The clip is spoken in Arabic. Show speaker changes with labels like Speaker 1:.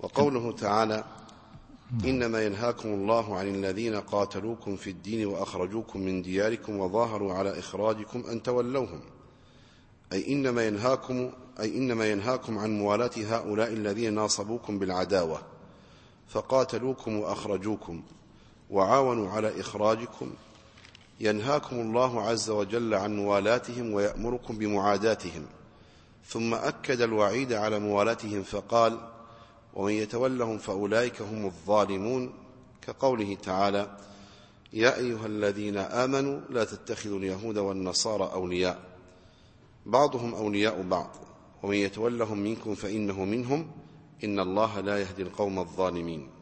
Speaker 1: وقوله تعالى: إنما ينهاكم الله عن الذين قاتلوكم في الدين وأخرجوكم من دياركم وظاهروا على إخراجكم أن تولوهم، أي إنما ينهاكم عن موالاة هؤلاء الذين ناصبوكم بالعداوة فقاتلوكم وأخرجوكم وعاونوا على إخراجكم. ينهاكم الله عز وجل عن موالاتهم ويأمركم بمعاداتهم، ثم أكد الوعيد على موالاتهم فقال: ومن يتولهم فأولئك هم الظالمون، كقوله تعالى: يا أيها الذين آمنوا لا تتخذوا اليهود والنصارى أولياء بعضهم أولياء بعض ومن يتولهم منكم فإنه منهم إن الله لا يهدي القوم الظالمين.